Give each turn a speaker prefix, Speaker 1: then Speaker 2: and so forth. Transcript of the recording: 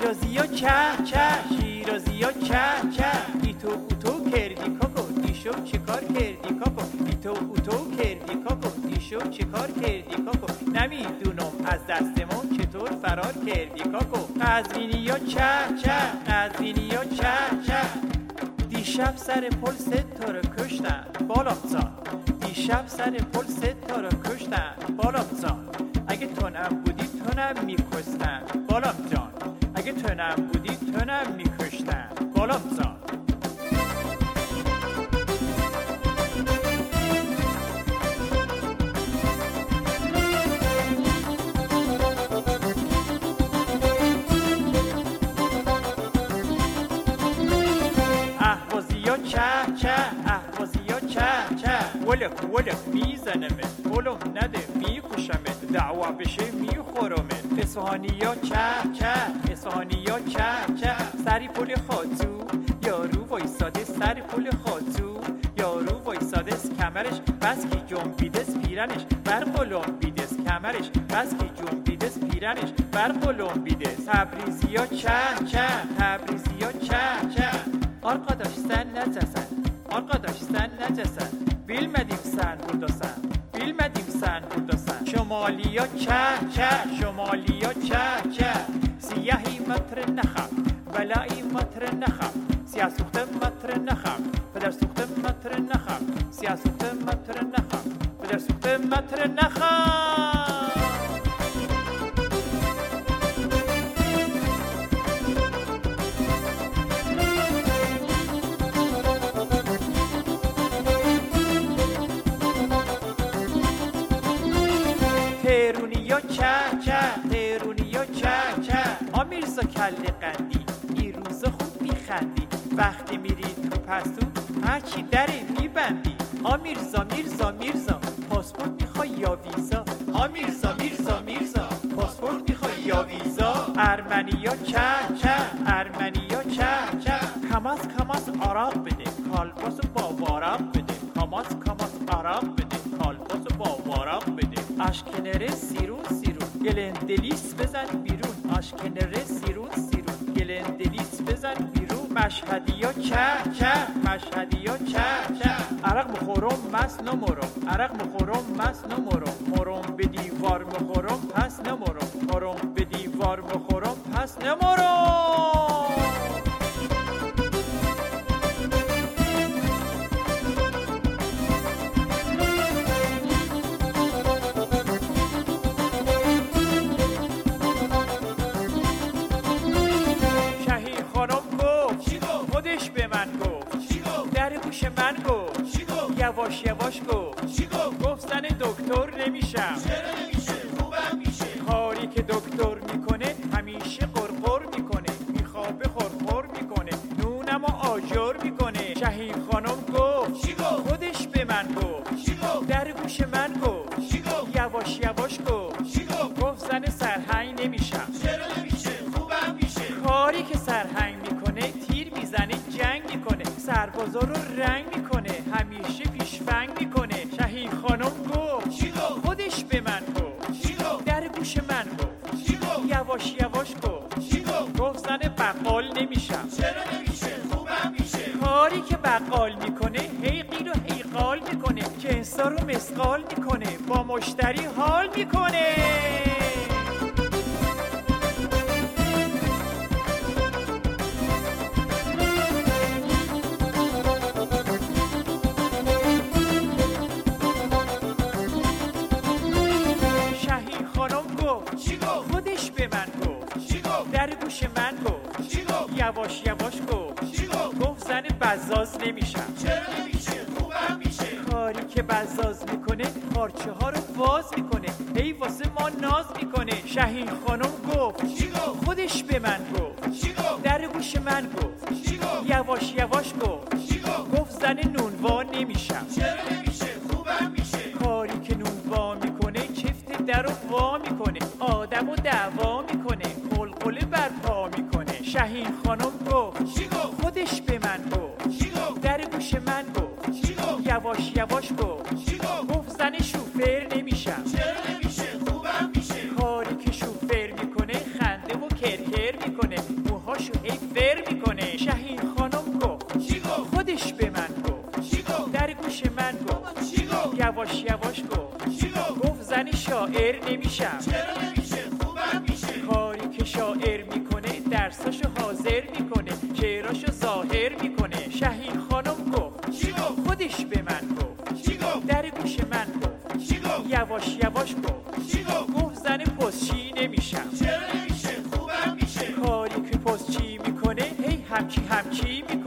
Speaker 1: شیرازی ها چه چه، شیرازی ها چه چه، ایتو اوتو کردی کاکو دیشو چیکار کردی کاکو، ایتو اوتو کردی کاکو دیشو چیکار کردی کاکو، نمیدونم از دستمون چطور فرار کردی کاکو. قزوینی ها چه چه، قزوینی ها چه چه، دیشب سر پل سه تا رو کشتن بالام جان، دیشب سر پل سه تا رو کشتن بالام جان، اگه تو نم بودی تو نم میکشتن بالام جان، اگه تو نم بودی تو نم میکشتن بالام جان. اهوازی ها چه چه، اهوازی ها چه چه، ولک ولک میزنمت، ولم نده میکشمت، دعوا بشه میخورمت. اصفهانی ها چه چه، اصفهانی ها چه چه، سری پل خاطو یارو وایساده، سری پل خاطو یارو وایساده، کمرش بس کی جنبیده پیرنش، بر قلم بیده کمرش بس کی جنبیده پیرنش، بر قلم بیده. تبریزی ها چه چه، تبریزی ها چه چه، arkadaş sen necəsən, arkadaş sen necəsən, bilmədim sen buradasan, bilmədim sen buradasan. Şomaliya çə çə, şomaliya çə çə, siyahi متر نخم بلایی متر نخم، سیاه سوخته متر نخم پدر سوخته متر نخم، سیاه سوخته متر نخم پدر سوخته متر نخم. تهرونیا چه چه، تهرونیا چه چه، آمیرزا کله قندی این روزا خوب میخندی، وقتی میری تو پستو هرچی دری میبندی. آمیرزا میرزا میرزا پاسپورت میخوای یا ویزا، آمیرزا میرزا میرزا پاسپورت میخوای یا ویزا. ارمنیا چه چه، ارمنیا چه چه، کماس کماس عراق بده کالباسو با وارق بده، کماس کماس عراق بده کالباسو با وارق بده. اشکنره سیرون سیرون گلندلیس بزن بیرون، اشکنره سیرون سیرون گلندلیس بزن بیرون. مشهدیا چه چه، مشهدیا چه چه، عرق بخورم مست نمورم، عرق بخورم مست نمورم، مرم به دیوار بخورم پس نمورم، مرم به دیوار بخورم پس نمورم. خودش به من گفت، در گوش من گفت، یواش یواش گفت، گفت زن دکتر نمیشم.
Speaker 2: چرا نمیشه؟ خوبم میشه.
Speaker 1: کاری که دکتر میکنه همیشه قرقر میکنه، میخوابه خورخور میکنه، نونمو آجر میکنه. شهین خانم گفت، خودش به من گفت، در گوش من گفت، یواش یواش گفت، گفت زن سرهنگ نمیشم.
Speaker 2: چرا نمیشه؟ خوبم میشه.
Speaker 1: کاری که سرهنگ میکنه تیر میزنه جنگ میکنه، سربازا رو رنگ میکنه، همیشه پیشفنگ میکنه. شهین خانم گفت، خودش به من گفت، در گوش من گفت، یواش یواش گفت، گفت زن بقال نمیشم.
Speaker 2: چرا نمیشه؟ خوبم میشه.
Speaker 1: کاری که بقال میکنه هی قیل و هی قال میکنه، کنسا رو مسقال میکنه، با مشتری حال میکنه. خودش به من گفت، در گوش من گفت، یواش یواش گفت زن بزاز نمیشم.
Speaker 2: چرا نمیشه؟ خوبم میشه.
Speaker 1: کاری که بزاز میکنه پارچه ها رو باز میکنه، هی واسه ما ناز میکنه. شهین خانم گفت، خودش به من گفت، در گوش من گفت، یواش یواش گفت زن نونوا نمیشم.
Speaker 2: چرا نمیشه؟ خوبم میشه.
Speaker 1: کاری که نونوا میکنه چفت در رو وا میکنه، آدم و دعوا میکنه، قلقله برپا میکنه. شهین خانم گفت، خودش به من گفت، در گوش من گفت، یواش یواش گفت زن شوفر نمیشم.
Speaker 2: چرا نمیشه؟ خوبم میشه.
Speaker 1: کاری که شوفر میکنه خنده و کرکر میکنه، میکنه، موهاشو هی فر میکنه. شهین خانم گفت
Speaker 2: چی گفت؟
Speaker 1: خودش به من گفت
Speaker 2: چی گفت؟
Speaker 1: در گوش من گفت
Speaker 2: چی گفت؟
Speaker 1: یواش یواش گفت
Speaker 2: چی گفت؟
Speaker 1: گفت زن شاعر نمیشم.
Speaker 2: چرا نمیشه؟ خوبم میشه.
Speaker 1: کاری که شاعر میکنه درساشو حاضر میکنه، شعراشو ظاهر میکنه. شهین خانم گفت
Speaker 2: چی گفت؟
Speaker 1: خودش به من گفت
Speaker 2: چی گفت؟
Speaker 1: در گوش من گفت
Speaker 2: چی گفت؟
Speaker 1: یواش یواش گفت
Speaker 2: چی گفت؟
Speaker 1: گفت زن پستچی نمیشم.
Speaker 2: چرا نمیشه؟ خوبم میشه.
Speaker 1: کاری که پستچی میکنه هی همچی میکنه.